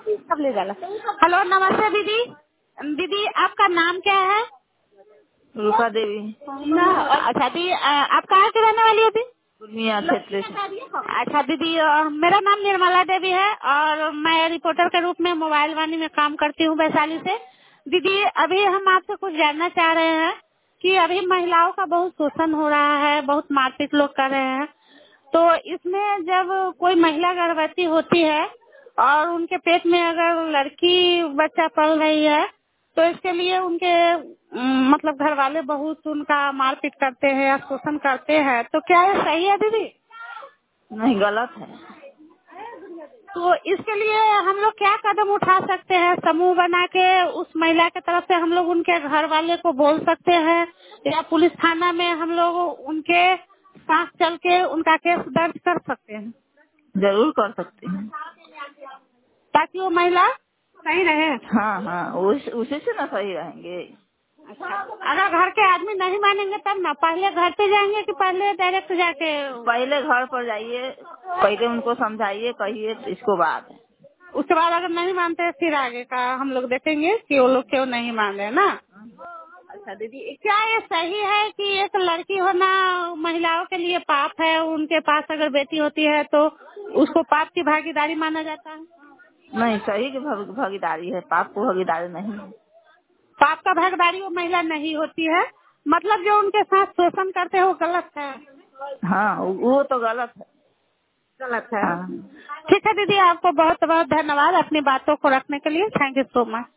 सब ले जाला। हेलो, नमस्ते दीदी। दीदी, आपका नाम क्या है? रूपा देवी। अच्छा दी, आप कहाँ से रहने वाली हो दी? पूर्णिया क्षेत्र से। अच्छा दीदी, मेरा नाम निर्मला देवी है और मैं रिपोर्टर के रूप में मोबाइल वाणी में काम करती हूँ वैशाली से। दीदी, अभी हम आपसे कुछ जानना चाह रहे हैं कि अभी महिलाओं का बहुत शोषण हो रहा है, बहुत मारपीट लोग कर रहे हैं। तो इसमें जब कोई महिला गर्भवती होती है और उनके पेट में अगर लड़की बच्चा पल रही है तो इसके लिए उनके मतलब घर वाले बहुत उनका मारपीट करते हैं या शोषण करते हैं, तो क्या ये सही है दीदी? नहीं, गलत है। तो इसके लिए हम लोग क्या कदम उठा सकते हैं? समूह बना के उस महिला की तरफ से हम लोग उनके घर वाले को बोल सकते हैं या पुलिस थाना में हम लोग उनके साथ चल के उनका केस दर्ज कर सकते हैं जरूर कर सकते हैं। ताकि वो महिला सही रहे। हाँ हाँ, उसी से ना सही रहेंगे। अच्छा, अगर घर के आदमी नहीं मानेंगे तब ना पहले घर पे जाएंगे कि पहले डायरेक्ट जाके? पहले घर पर जाइए, पहले उनको समझाइए, कहिए, इसको बात है। उसके बाद अगर नहीं मानते फिर आगे का हम लोग देखेंगे कि वो लोग क्यों नहीं मान रहे ना। अच्छा दीदी, क्या ये सही है कि एक लड़की होना महिलाओं के लिए पाप है? उनके पास अगर बेटी होती है तो उसको पाप की भागीदारी माना जाता है? नहीं, सही की भागीदारी है, पाप को भागीदारी नहीं है। पाप का भागीदारी वो महिला नहीं होती है, मतलब जो उनके साथ शोषण करते हैं वो गलत है। हाँ, वो तो गलत है। गलत है। हाँ। ठीक है दीदी, आपको बहुत बहुत धन्यवाद अपनी बातों को रखने के लिए। Thank you so much.